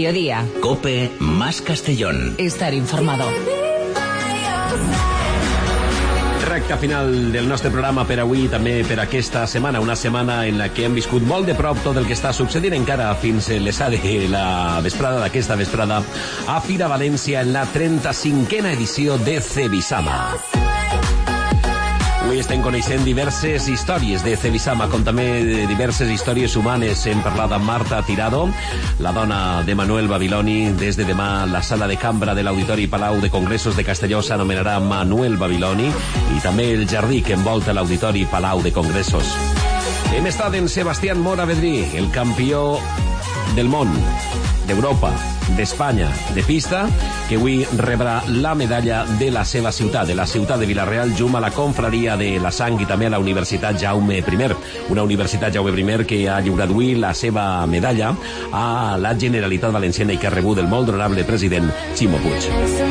mediodía. COPE más Castellón. Estar informado. Recta final del nostre programa per avui i també per aquesta setmana, una setmana en la que hem viscut molt de prop tot el que està succeint encara fins l'ESA de la vesprada d'aquesta vesprada a Fira València en la 35a edició de Cebisama. Avui estem coneixent diverses històries de Cebisama, com també diverses històries humanes. Hem parlat amb Marta Tirado, la dona de Manuel Babiloni. Des de demà, la sala de cambra de l'Auditori Palau de Congressos de Castelló s'anomenarà Manuel Babiloni, i també el jardí que envolta l'Auditori Palau de Congressos. Hem estat en Sebastián Mora Vedrí, el campió del món, d'Europa, d'Espanya, de pista, que avui rebrà la medalla de la seva ciutat, de la ciutat de Vila-real, junt a la confraria de la Sang i també a la Universitat Jaume I. Una Universitat Jaume I que ha lliurat avui la seva medalla a la Generalitat Valenciana i que ha rebut el molt honorable president Ximo Puig.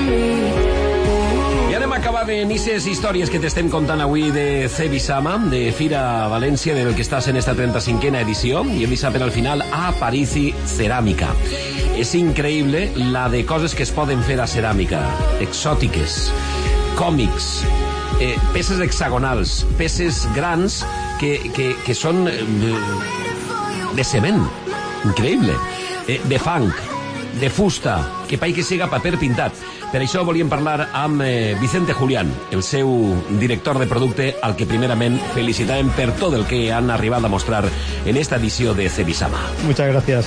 I anem a acabar en aquestes històries que t'estem contant avui de Cebisama, de Fira València, del que estàs en esta 35a edició, i hem vist per al final a Aparici Ceràmica. És increïble la de coses que es poden fer a ceràmica, exòtiques, còmics, peces hexagonals, peces grans que són de cement, increïble, de fang, de fusta, que paï que siga paper pintat. Per això volíem parlar amb Vicente Julián, el seu director de producte, al que primerament felicitàvem per tot el que han arribat a mostrar en esta edició de Cebisama. Muchas gracias.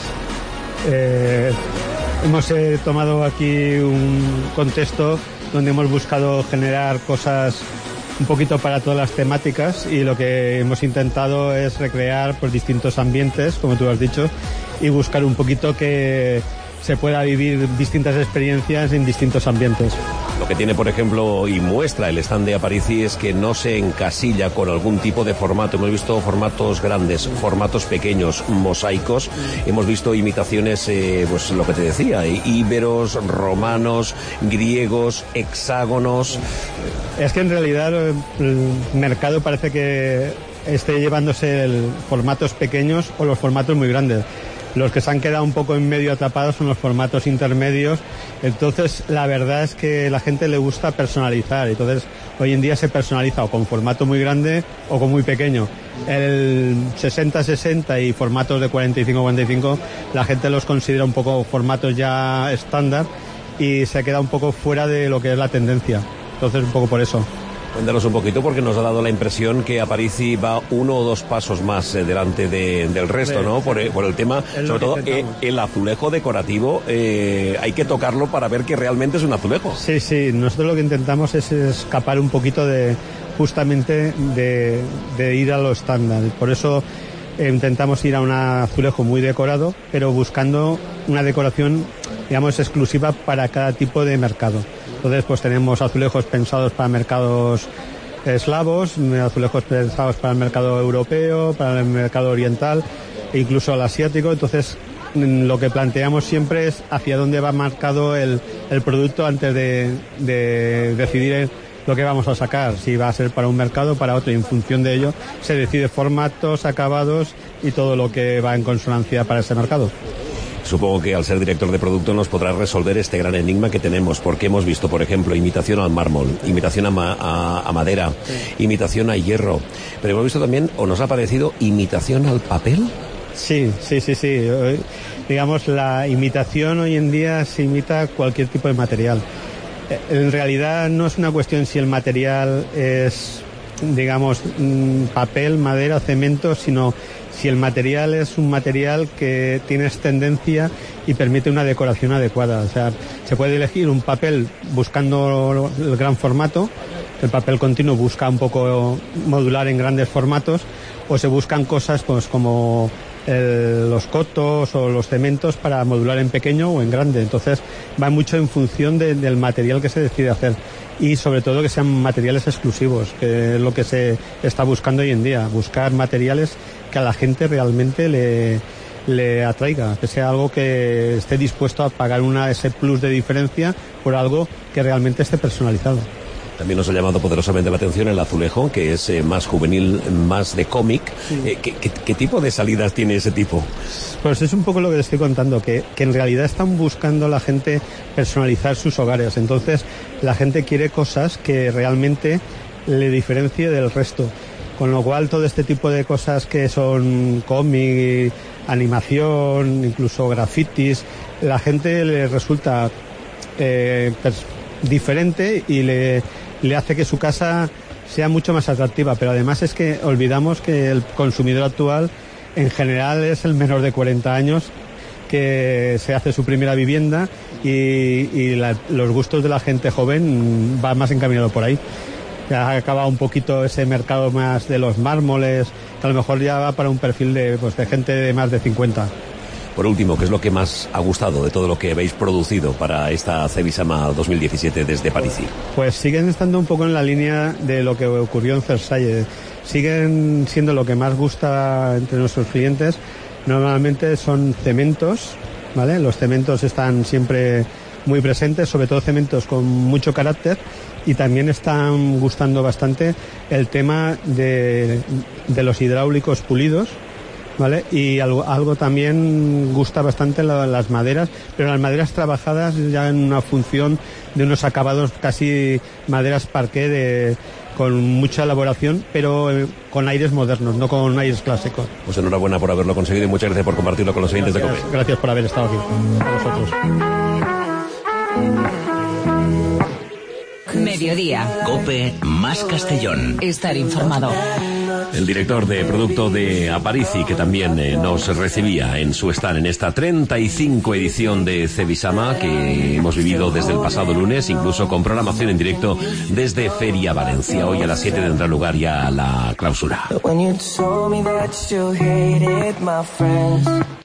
Hemos tomado aquí un contexto donde hemos buscado generar cosas un poquito para todas las temáticas, y lo que hemos intentado es recrear pues distintos ambientes, como tú has dicho, y buscar un poquito que se pueda vivir distintas experiencias en distintos ambientes. Lo que tiene, por ejemplo, y muestra el stand de Aparici, es que no se encasilla con algún tipo de formato. Hemos visto formatos grandes, formatos pequeños, mosaicos. Hemos visto imitaciones, pues lo que te decía, íberos, romanos, griegos, hexágonos. Es que en realidad el mercado parece que esté llevándose formatos pequeños o los formatos muy grandes. Los que se han quedado un poco en medio atrapados son los formatos intermedios. Entonces, la verdad es que a la gente le gusta personalizar. Entonces, hoy en día se personaliza o con formato muy grande o con muy pequeño. El 60-60 y formatos de 45-45, la gente los considera un poco formatos ya estándar y se queda un poco fuera de lo que es la tendencia. Entonces, un poco por eso. Cuéntanos un poquito, porque nos ha dado la impresión que Aparici va 1 o 2 pasos más delante del resto, ¿no? Por el tema, sobre todo el azulejo decorativo, hay que tocarlo para ver que realmente es un azulejo. Sí, sí, nosotros lo que intentamos es escapar un poquito justamente de ir a lo estándar. Por eso intentamos ir a un azulejo muy decorado, pero buscando una decoración, digamos, exclusiva para cada tipo de mercado. Entonces, pues tenemos azulejos pensados para mercados eslavos, azulejos pensados para el mercado europeo, para el mercado oriental e incluso el asiático. Entonces, lo que planteamos siempre es hacia dónde va marcado el producto antes de decidir lo que vamos a sacar, si va a ser para un mercado o para otro, y en función de ello se decide formatos, acabados y todo lo que va en consonancia para ese mercado. Supongo que al ser director de producto nos podrás resolver este gran enigma que tenemos, porque hemos visto, por ejemplo, imitación al mármol, imitación a madera, imitación a hierro, pero hemos visto también, o nos ha parecido, imitación al papel. Sí. Digamos, la imitación hoy en día se imita cualquier tipo de material. En realidad no es una cuestión si el material es, digamos, papel, madera, cemento, sino si el material es un material que tiene tendencia y permite una decoración adecuada. O sea, se puede elegir un papel buscando el gran formato, el papel continuo busca un poco modular en grandes formatos, o se buscan cosas pues como los cotos o los cementos para modular en pequeño o en grande. Entonces va mucho en función del material que se decide hacer, y sobre todo que sean materiales exclusivos, que es lo que se está buscando hoy en día, buscar materiales que a la gente realmente le atraiga, que sea algo que esté dispuesto a pagar ese plus de diferencia por algo que realmente esté personalizado. También nos ha llamado poderosamente la atención el azulejo, que es más juvenil, más de cómic. Sí. ¿Qué tipo de salidas tiene ese tipo? Pues es un poco lo que les estoy contando, que en realidad están buscando la gente personalizar sus hogares. Entonces, la gente quiere cosas que realmente le diferencie del resto. Con lo cual, todo este tipo de cosas que son cómic, animación, incluso grafitis, la gente le resulta diferente y le hace que su casa sea mucho más atractiva. Pero además es que olvidamos que el consumidor actual en general es el menor de 40 años que se hace su primera vivienda y los gustos de la gente joven va más encaminado por ahí. Ya ha acabado un poquito ese mercado más de los mármoles, que a lo mejor ya va para un perfil de gente de más de 50. Por último, ¿qué es lo que más ha gustado de todo lo que habéis producido para esta Cebisama 2017 desde París? Pues siguen estando un poco en la línea de lo que ocurrió en Versalles. Siguen siendo lo que más gusta entre nuestros clientes. Normalmente son cementos, ¿vale? Los cementos están siempre muy presentes, sobre todo cementos con mucho carácter, y también están gustando bastante el tema de los hidráulicos pulidos, ¿vale? Y algo también gusta bastante las maderas, pero las maderas trabajadas ya en una función de unos acabados casi maderas parqué con mucha elaboración, pero con aires modernos, no con aires clásicos. Pues enhorabuena por haberlo conseguido y muchas gracias por compartirlo con los oyentes de COPE. Gracias por haber estado aquí con nosotros. Mediodía. COPE más Castellón. Estar informado. El director de producto de Aparici, que también nos recibía en su stand en esta 35 edición de Cebisama que hemos vivido desde el pasado lunes, incluso con programación en directo desde Feria Valencia. Hoy a las 7 tendrá lugar ya la clausura.